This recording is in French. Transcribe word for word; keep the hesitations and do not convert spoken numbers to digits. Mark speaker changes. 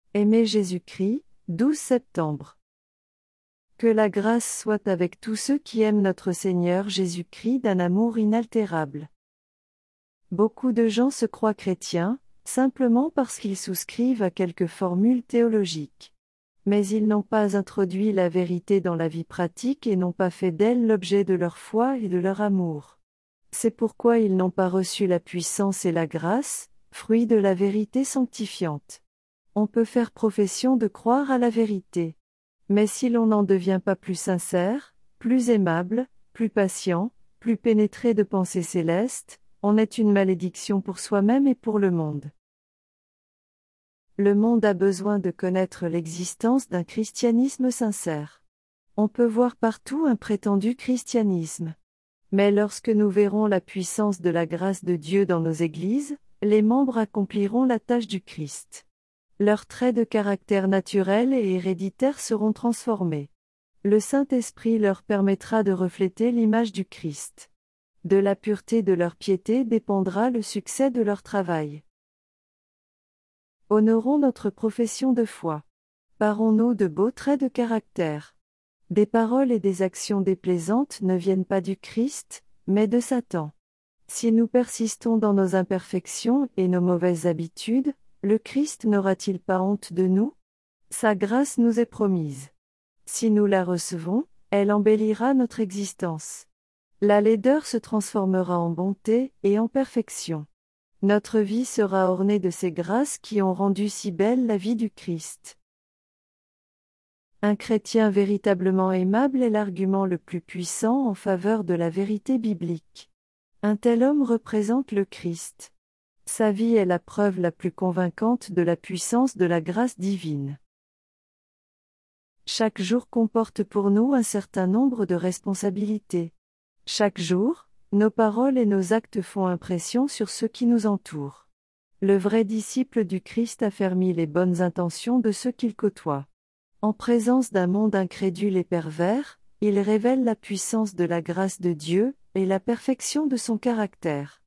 Speaker 1: Aimer Jésus-Christ, douze septembre. Que la grâce soit avec tous ceux qui aiment notre Seigneur Jésus-Christ d'un amour inaltérable. Beaucoup de gens se croient chrétiens, simplement parce qu'ils souscrivent à quelques formules théologiques. Mais ils n'ont pas introduit la vérité dans la vie pratique et n'ont pas fait d'elle l'objet de leur foi et de leur amour. C'est pourquoi ils n'ont pas reçu la puissance et la grâce, fruit de la vérité sanctifiante. On peut faire profession de croire à la vérité. Mais si l'on n'en devient pas plus sincère, plus aimable, plus patient, plus pénétré de pensées célestes, on est une malédiction pour soi-même et pour le monde. Le monde a besoin de connaître l'existence d'un christianisme sincère. On peut voir partout un prétendu christianisme. Mais lorsque nous verrons la puissance de la grâce de Dieu dans nos églises, les membres accompliront la tâche du Christ. Leurs traits de caractère naturel et héréditaire seront transformés. Le Saint-Esprit leur permettra de refléter l'image du Christ. De la pureté de leur piété dépendra le succès de leur travail. Honorons notre profession de foi. Parons-nous de beaux traits de caractère. Des paroles et des actions déplaisantes ne viennent pas du Christ, mais de Satan. Si nous persistons dans nos imperfections et nos mauvaises habitudes, le Christ n'aura-t-il pas honte de nous? Sa grâce nous est promise. Si nous la recevons, elle embellira notre existence. La laideur se transformera en bonté et en perfection. Notre vie sera ornée de ces grâces qui ont rendu si belle la vie du Christ. Un chrétien véritablement aimable est l'argument le plus puissant en faveur de la vérité biblique. Un tel homme représente le Christ. Sa vie est la preuve la plus convaincante de la puissance de la grâce divine. Chaque jour comporte pour nous un certain nombre de responsabilités. Chaque jour, nos paroles et nos actes font impression sur ceux qui nous entourent. Le vrai disciple du Christ affermit les bonnes intentions de ceux qu'il côtoie. En présence d'un monde incrédule et pervers, il révèle la puissance de la grâce de Dieu et la perfection de son caractère.